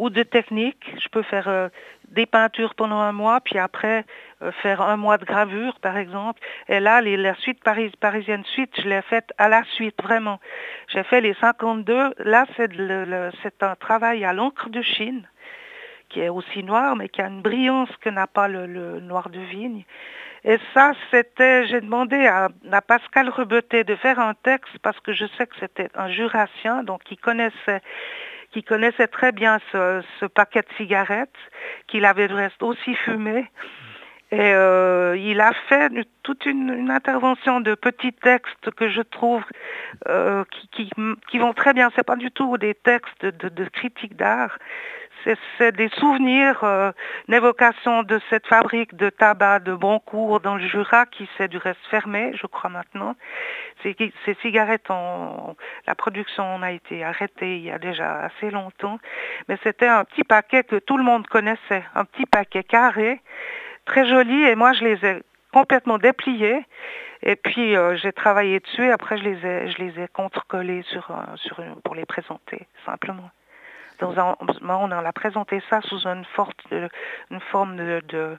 ou de technique. Je peux faire euh, des peintures pendant un mois, puis après euh, faire un mois de gravure, par exemple. Et là, les, la suite Paris, parisienne suite, je l'ai faite à la suite, vraiment. J'ai fait les cinquante-deux. Là, c'est, le, le, c'est un travail à l'encre de Chine, qui est aussi noir, mais qui a une brillance que n'a pas le, le noir de vigne. Et ça, c'était, j'ai demandé à, à Pascal Rebeté de faire un texte, parce que je sais que c'était un jurassien, donc il connaissait qui connaissait très bien ce, ce paquet de cigarettes, qu'il avait de reste aussi fumé. Et euh, il a fait toute une, une intervention de petits textes que je trouve euh, qui, qui, qui vont très bien. C'est pas du tout des textes de, de critique d'art. C'est, c'est des souvenirs, euh, une évocation de cette fabrique de tabac de Boncourt dans le Jura qui s'est du reste fermée, je crois maintenant. Ces, ces cigarettes, ont, la production en a été arrêtée il y a déjà assez longtemps, mais c'était un petit paquet que tout le monde connaissait, un petit paquet carré, très joli, et moi je les ai complètement dépliés. Et puis euh, j'ai travaillé dessus, et après je les ai, je les ai contre-collés sur, sur une, pour les présenter, simplement. Dans un, on a présenté ça sous une, forte, une forme de, de,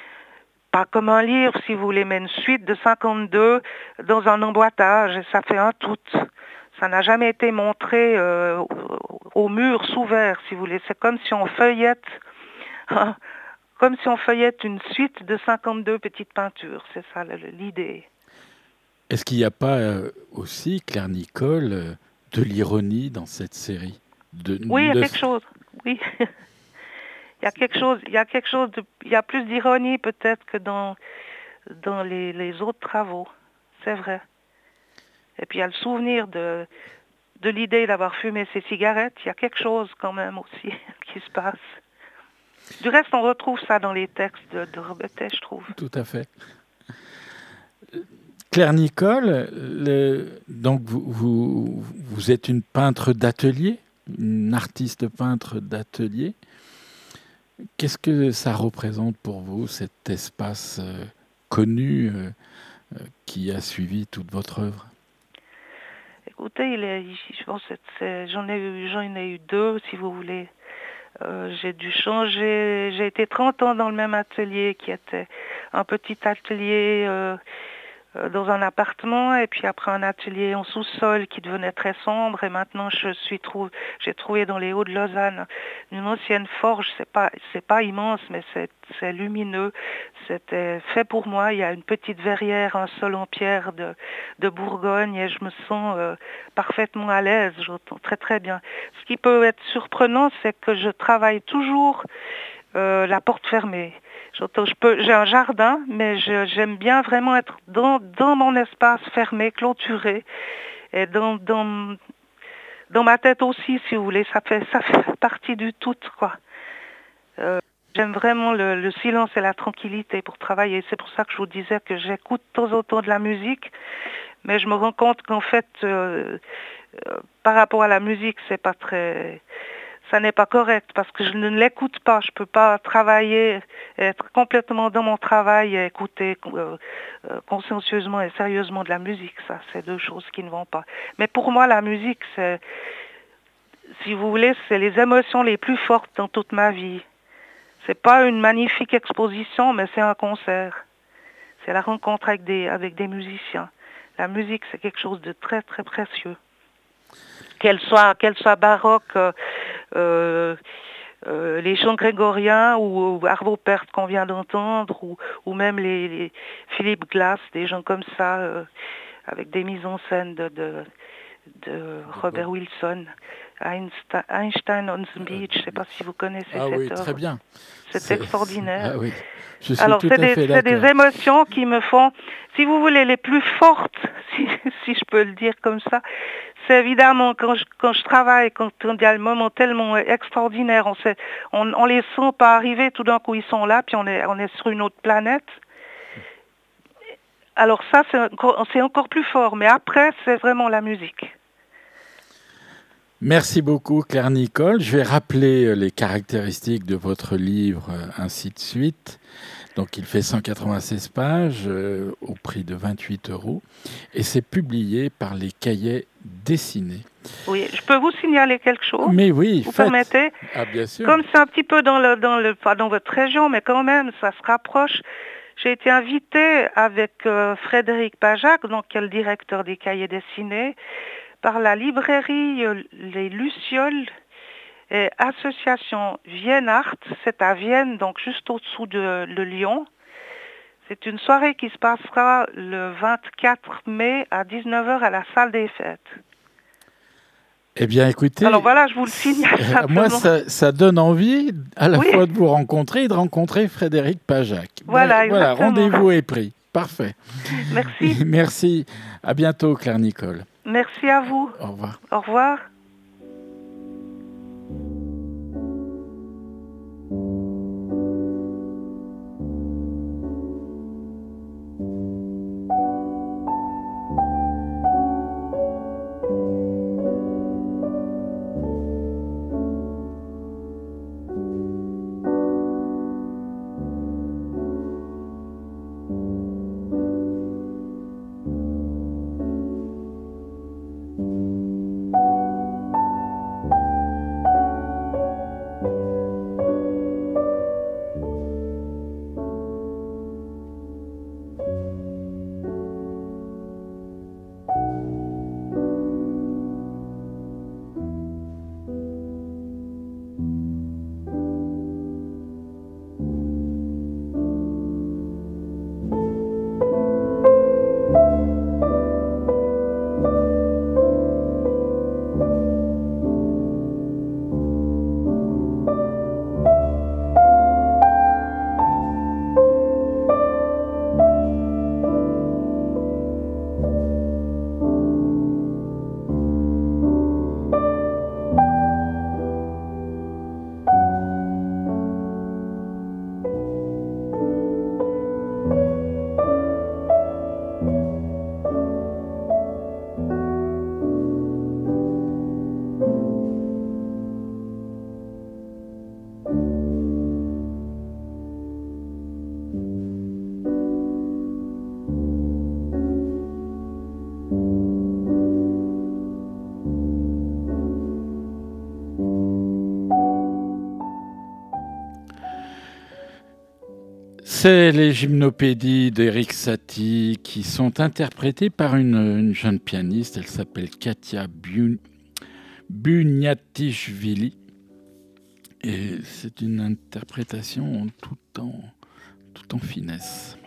pas comme un livre si vous voulez, mais une suite de cinquante-deux dans un emboîtage, et ça fait un tout. Ça n'a jamais été montré euh, au mur sous verre, si vous voulez. C'est comme si on feuillette, hein, comme si on feuillette une suite de cinquante-deux petites peintures. C'est ça l'idée. Est-ce qu'il n'y a pas euh, aussi, Claire Nicole, euh, de l'ironie dans cette série? De, oui, il y a de... quelque chose. Oui, il y a quelque chose. Il y a quelque chose. De, il y a plus d'ironie peut-être que dans dans les, les autres travaux. C'est vrai. Et puis il y a le souvenir de de l'idée d'avoir fumé ces cigarettes. Il y a quelque chose quand même aussi qui se passe. Du reste, on retrouve ça dans les textes de, de Rebeté, je trouve. Tout à fait. Claire Nicole, le, donc vous, vous vous êtes une peintre d'atelier. Une artiste peintre d'atelier. Qu'est-ce que ça représente pour vous, cet espace euh, connu euh, euh, qui a suivi toute votre œuvre? Écoutez, il est, je pense que c'est, j'en ai eu, j'en ai eu deux, si vous voulez. Euh, j'ai dû changer. J'ai été trente ans dans le même atelier, qui était un petit atelier euh, dans un appartement, et puis après un atelier en sous-sol qui devenait très sombre, et maintenant je suis trouvé, j'ai trouvé dans les Hauts de Lausanne une ancienne forge. C'est pas c'est pas immense, mais c'est c'est lumineux. C'était fait pour moi. Il y a une petite verrière, un sol en pierre de de Bourgogne, et je me sens euh, parfaitement à l'aise. J'entends très très bien. Ce qui peut être surprenant, c'est que je travaille toujours euh, la porte fermée. Je peux, j'ai un jardin, mais je, j'aime bien vraiment être dans, dans mon espace fermé, clôturé, et dans, dans, dans ma tête aussi, si vous voulez. Ça fait, ça fait partie du tout, quoi. Euh, j'aime vraiment le, le silence et la tranquillité pour travailler. C'est pour ça que je vous disais que j'écoute de temps en temps de la musique, mais je me rends compte qu'en fait, euh, euh, par rapport à la musique, c'est pas très... ça n'est pas correct, parce que je ne l'écoute pas. Je peux pas travailler, être complètement dans mon travail et écouter euh, euh, consciencieusement et sérieusement de la musique. Ça, c'est deux choses qui ne vont pas. Mais pour moi, la musique, c'est, si vous voulez, c'est les émotions les plus fortes dans toute ma vie. C'est pas une magnifique exposition, mais c'est un concert. C'est la rencontre avec des, avec des musiciens. La musique, c'est quelque chose de très, très précieux. Qu'elle soit, qu'elle soit baroque, euh, euh, euh, les chants grégoriens ou, ou Arvo Pärt qu'on vient d'entendre, ou, ou même les, les Philippe Glass, des gens comme ça, euh, avec des mises en scène de, de, de Robert Wilson. Einstein, Einstein on the Beach, je ne sais pas si vous connaissez ah cette oui, œuvre. très bien. C'est, c'est extraordinaire. Ah oui. Je suis Alors, tout c'est, à des, fait c'est des émotions qui me font, si vous voulez, les plus fortes, si, si je peux le dire comme ça. C'est évidemment quand je, quand je travaille, quand il y a le moment tellement extraordinaire, on sait, on, on les sent pas arriver, tout d'un coup ils sont là, puis on est, on est sur une autre planète. Alors ça, c'est encore, c'est encore plus fort, mais après, c'est vraiment la musique. Merci beaucoup, Claire Nicole. Je vais rappeler les caractéristiques de votre livre, ainsi de suite. Donc il fait cent quatre-vingt-seize pages euh, au prix de vingt-huit euros et c'est publié par les Cahiers dessinés. Oui, je peux vous signaler quelque chose? Mais oui, vous faites. permettez? Ah bien sûr. Comme c'est un petit peu dans le dans le pas dans votre région, mais quand même ça se rapproche. J'ai été invitée avec euh, Frédéric Pajac, donc qui est le directeur des Cahiers dessinés, par la librairie euh, Les Lucioles et association Vienne Art. C'est à Vienne, donc juste au-dessous de, de Lyon. C'est une soirée qui se passera le vingt-quatre mai à dix-neuf heures à la salle des fêtes. Eh bien, écoutez... Alors voilà, je vous le signale simplement. Moi, ça, ça donne envie à la Oui. fois de vous rencontrer et de rencontrer Frédéric Pajac. Voilà, Ben, voilà, exactement. rendez-vous est pris. Parfait. Merci. Merci. À bientôt, Claire Nicole. Merci à vous. Au revoir. Au revoir. C'est les gymnopédies d'Erik Satie qui sont interprétées par une, une jeune pianiste. Elle s'appelle Katia Bunyatishvili. Et c'est une interprétation tout en, tout en finesse.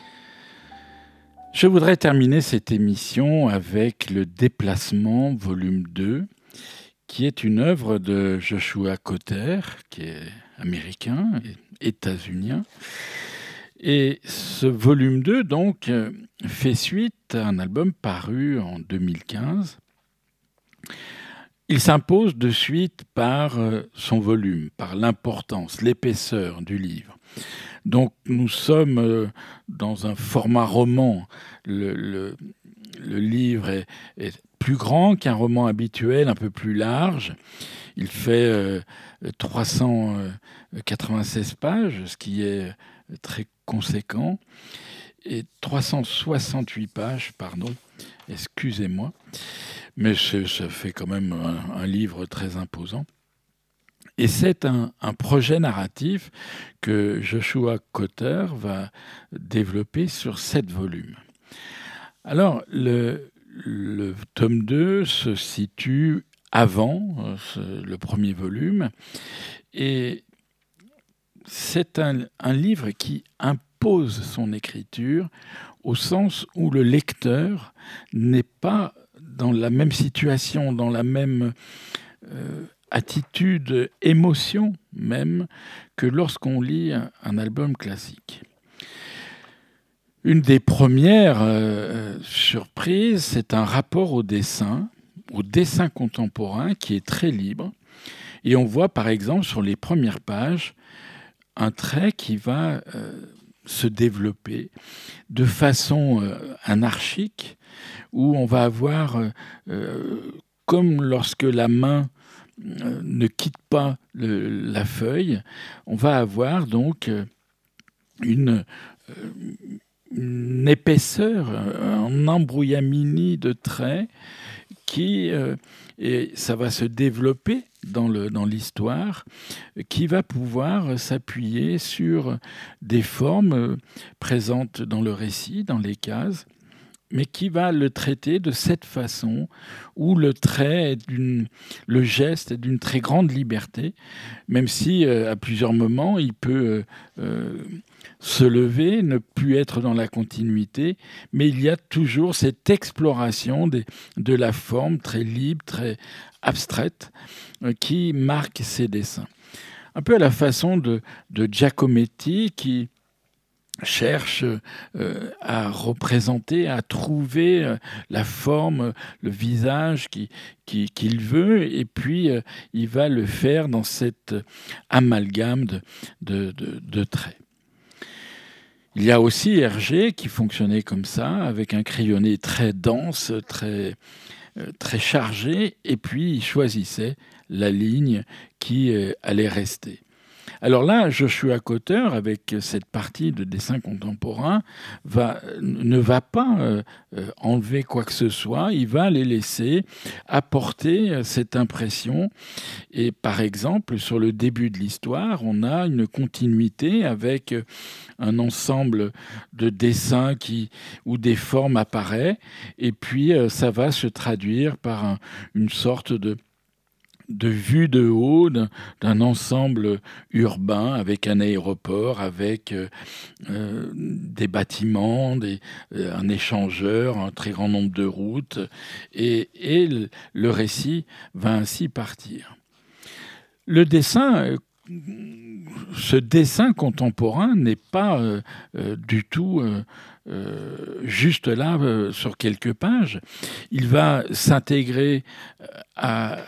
Je voudrais terminer cette émission avec Le Déplacement, volume deux, qui est une œuvre de Joshua Cotter, qui est américain, états-unien. Et ce volume deux, donc, fait suite à un album paru en deux mille quinze. Il s'impose de suite par son volume, par l'importance, l'épaisseur du livre. Donc nous sommes dans un format roman. Le, le, le livre est, est plus grand qu'un roman habituel, un peu plus large. Il fait euh, trois cent quatre-vingt-seize pages, ce qui est très conséquent, et trois cent soixante-huit pages, pardon, excusez-moi, mais ça fait quand même un, un livre très imposant. Et c'est un, un projet narratif que Joshua Cotter va développer sur sept volumes. Alors, le, le tome deux se situe avant euh, le premier volume, et c'est un, un livre qui impose son écriture au sens où le lecteur n'est pas dans la même situation, dans la même euh, attitude, émotion même, que lorsqu'on lit un, un album classique. Une des premières euh, surprises, c'est un rapport au dessin, au dessin contemporain qui est très libre. Et on voit par exemple sur les premières pages un trait qui va euh, se développer de façon euh, anarchique, où on va avoir, euh, euh, comme lorsque la main euh, ne quitte pas le, la feuille, on va avoir donc euh, une, une épaisseur, un embrouillamini de traits qui, euh, et ça va se développer dans, le, dans l'histoire, qui va pouvoir s'appuyer sur des formes présentes dans le récit, dans les cases, mais qui va le traiter de cette façon où le trait est d'une, le geste est d'une très grande liberté, même si euh, à plusieurs moments il peut euh, euh, se lever, ne plus être dans la continuité, mais il y a toujours cette exploration des, de la forme très libre, très abstraite, euh, qui marque ses dessins. Un peu à la façon de, de Giacometti, qui cherche euh, à représenter, à trouver euh, la forme, le visage qui, qui, qu'il veut, et puis euh, il va le faire dans cet amalgame de, de, de, de traits. Il y a aussi Hergé qui fonctionnait comme ça, avec un crayonné très dense, très, euh, très chargé, et puis il choisissait la ligne qui euh, allait rester. Alors là, Joshua Cotter, avec cette partie de dessin contemporain, va, ne va pas euh, enlever quoi que ce soit, il va les laisser apporter cette impression. Et par exemple, sur le début de l'histoire, on a une continuité avec un ensemble de dessins qui, où des formes apparaissent, et puis euh, ça va se traduire par un, une sorte de de vue de haut d'un, d'un ensemble urbain avec un aéroport, avec euh, euh, des bâtiments, des, euh, un échangeur, un très grand nombre de routes, et, et le, le récit va ainsi partir. Le dessin, euh, ce dessin contemporain n'est pas euh, euh, du tout euh, euh, juste là euh, sur quelques pages. Il va s'intégrer à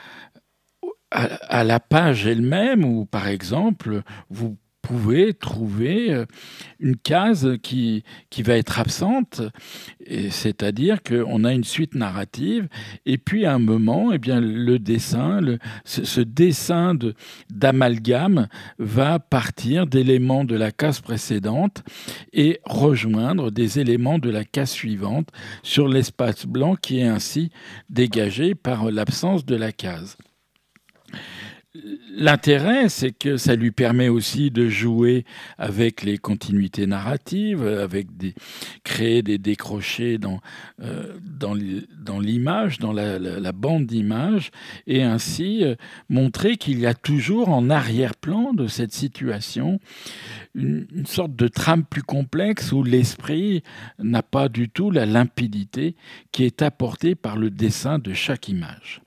à la page elle-même, où, par exemple, vous pouvez trouver une case qui, qui va être absente, et c'est-à-dire qu'on a une suite narrative, et puis à un moment, eh bien, le dessin, le, ce, ce dessin de, d'amalgame va partir d'éléments de la case précédente et rejoindre des éléments de la case suivante sur l'espace blanc qui est ainsi dégagé par l'absence de la case. L'intérêt, c'est que ça lui permet aussi de jouer avec les continuités narratives, avec des, créer des décrochés dans, euh, dans, dans l'image, dans la, la, la bande d'image, et ainsi euh, montrer qu'il y a toujours en arrière-plan de cette situation une, une sorte de trame plus complexe où l'esprit n'a pas du tout la limpidité qui est apportée par le dessin de chaque image.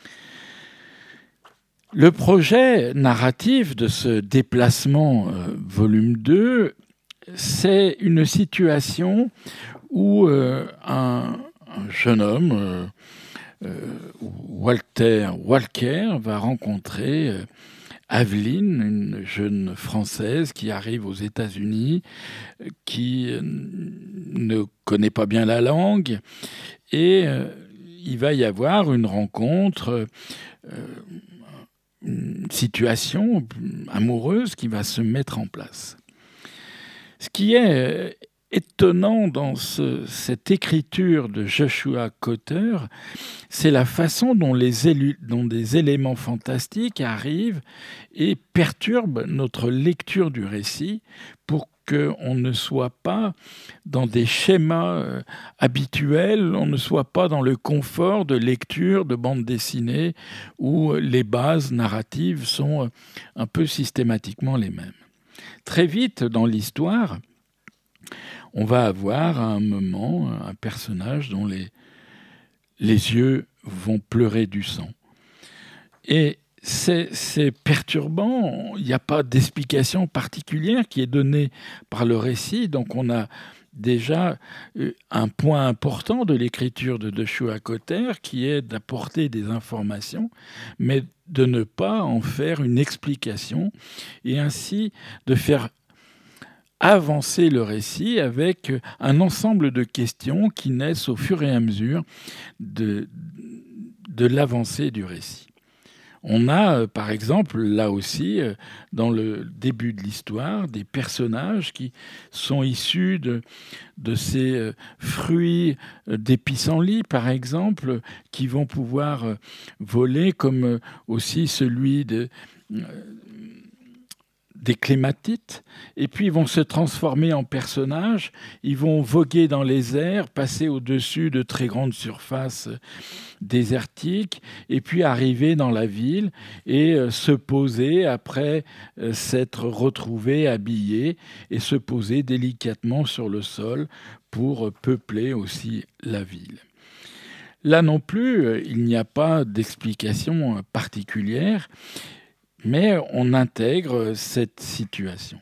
Le projet narratif de ce déplacement euh, volume deux, c'est une situation où euh, un, un jeune homme, euh, euh, Walter Walker, va rencontrer euh, Aveline, une jeune Française qui arrive aux États-Unis, qui euh, ne connaît pas bien la langue, et euh, il va y avoir une rencontre, euh, une situation amoureuse qui va se mettre en place. Ce qui est étonnant dans ce, cette écriture de Joshua Cotter, c'est la façon dont, les élu, dont des éléments fantastiques arrivent et perturbent notre lecture du récit pour qu'on ne soit pas dans des schémas euh, habituels, on ne soit pas dans le confort de lecture de bande dessinée où les bases narratives sont un peu systématiquement les mêmes. Très vite dans l'histoire, on va avoir à un moment un personnage dont les, les yeux vont pleurer du sang. Et C'est, c'est perturbant, il n'y a pas d'explication particulière qui est donnée par le récit, donc on a déjà un point important de l'écriture de Joshua Cotter qui est d'apporter des informations, mais de ne pas en faire une explication et ainsi de faire avancer le récit avec un ensemble de questions qui naissent au fur et à mesure de, de l'avancée du récit. On a, euh, par exemple, là aussi, euh, dans le début de l'histoire, des personnages qui sont issus de, de ces euh, fruits euh, des pissenlits, par exemple, qui vont pouvoir euh, voler, comme euh, aussi celui de... euh, des clématites, et puis ils vont se transformer en personnages, ils vont voguer dans les airs, passer au-dessus de très grandes surfaces désertiques, et puis arriver dans la ville et euh, se poser après euh, s'être retrouvés habillés et se poser délicatement sur le sol pour peupler aussi la ville. Là non plus, il n'y a pas d'explication particulière, mais on intègre cette situation.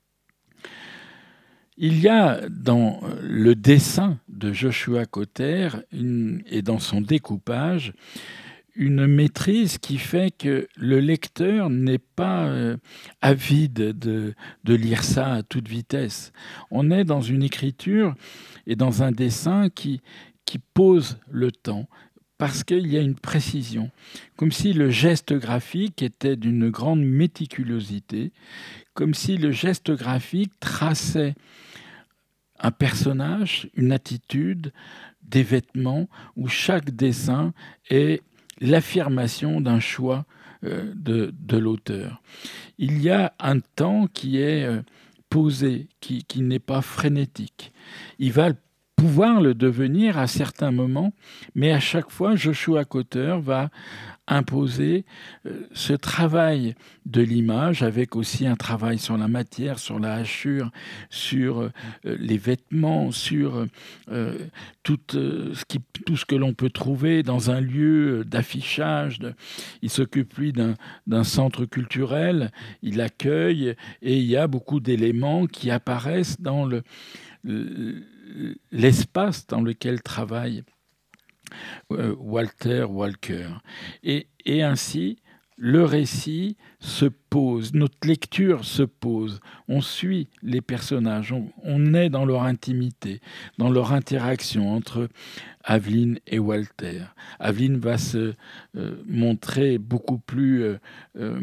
Il y a dans le dessin de Joshua Cotter une, et dans son découpage une maîtrise qui fait que le lecteur n'est pas euh, avide de, de lire ça à toute vitesse. On est dans une écriture et dans un dessin qui, qui pose le temps, parce qu'il y a une précision, comme si le geste graphique était d'une grande méticulosité, comme si le geste graphique traçait un personnage, une attitude, des vêtements, où chaque dessin est l'affirmation d'un choix euh, de, de l'auteur. Il y a un temps qui est euh, posé, qui, qui n'est pas frénétique. Il va pouvoir le devenir à certains moments, mais à chaque fois, Joshua Cotter va imposer euh, ce travail de l'image, avec aussi un travail sur la matière, sur la hachure, sur euh, les vêtements, sur euh, tout, euh, ce qui, tout ce que l'on peut trouver dans un lieu d'affichage. De... Il s'occupe, lui, d'un, d'un centre culturel, il accueille, et il y a beaucoup d'éléments qui apparaissent dans le, le l'espace dans lequel travaille euh, Walter Walker. Et, et ainsi, le récit se pose, notre lecture se pose, on suit les personnages, on, on est dans leur intimité, dans leur interaction entre Aveline et Walter. Aveline va se euh, montrer beaucoup plus... Euh, euh,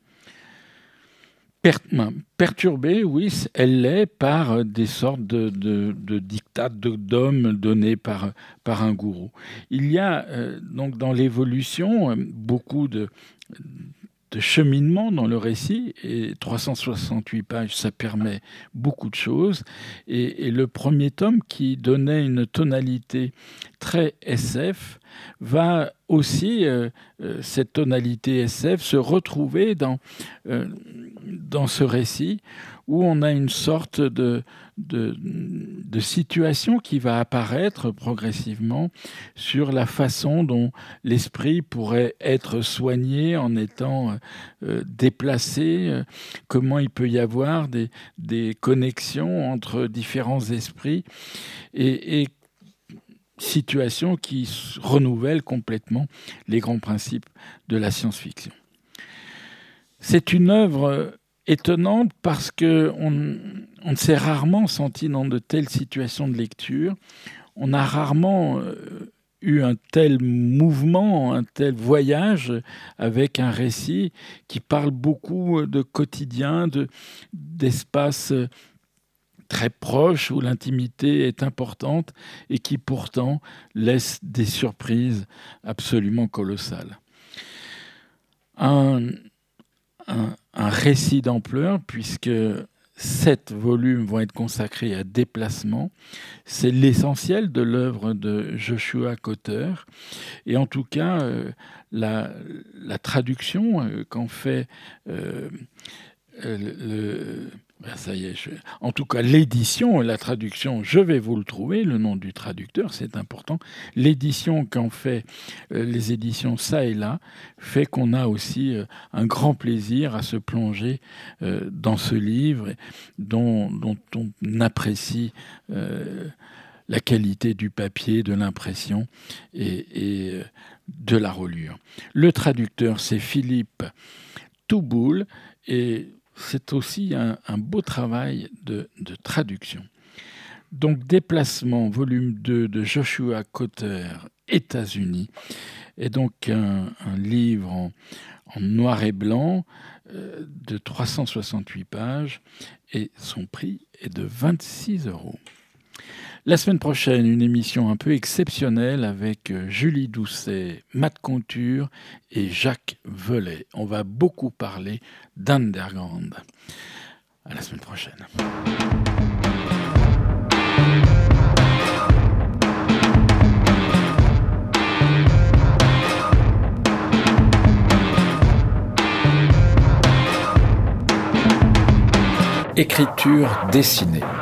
Per, perturbée, oui, elle l'est par des sortes de, de, de dictats d'hommes donnés par, par un gourou. Il y a euh, donc dans l'évolution beaucoup de, de cheminement dans le récit, et trois cent soixante-huit pages, ça permet beaucoup de choses. Et, et le premier tome, qui donnait une tonalité très S F, va aussi, euh, euh, cette tonalité S F, se retrouver dans, euh, dans ce récit où on a une sorte de, de, de situation qui va apparaître progressivement sur la façon dont l'esprit pourrait être soigné en étant euh, déplacé, euh, comment il peut y avoir des, des connexions entre différents esprits, et, et situation qui renouvelle complètement les grands principes de la science-fiction. C'est une œuvre étonnante parce qu'on on s'est rarement senti dans de telles situations de lecture. On a rarement euh, eu un tel mouvement, un tel voyage avec un récit qui parle beaucoup de quotidien, de, d'espace très proche, où l'intimité est importante et qui pourtant laisse des surprises absolument colossales. Un, un, un récit d'ampleur, puisque sept volumes vont être consacrés à déplacement. C'est l'essentiel de l'œuvre de Joshua Cotter. Et en tout cas, euh, la, la traduction euh, qu'en fait euh, le... Ben ça y est, je... en tout cas l'édition, la traduction, je vais vous le trouver, le nom du traducteur, c'est important. L'édition qu'en fait euh, les éditions Ça et Là fait qu'on a aussi euh, un grand plaisir à se plonger euh, dans ce livre dont, dont on apprécie euh, la qualité du papier, de l'impression et, et euh, de la reliure. Le traducteur, c'est Philippe Touboul, et c'est aussi un, un beau travail de, de traduction. Donc, Déplacement, volume deux de Joshua Cotter, États-Unis. Et donc, un, un livre en, en noir et blanc euh, de trois cent soixante-huit pages. Et son prix est de vingt-six euros. La semaine prochaine, une émission un peu exceptionnelle avec Julie Doucet, Matt Conture et Jacques Velay. On va beaucoup parler d'underground. À la semaine prochaine. Écriture dessinée.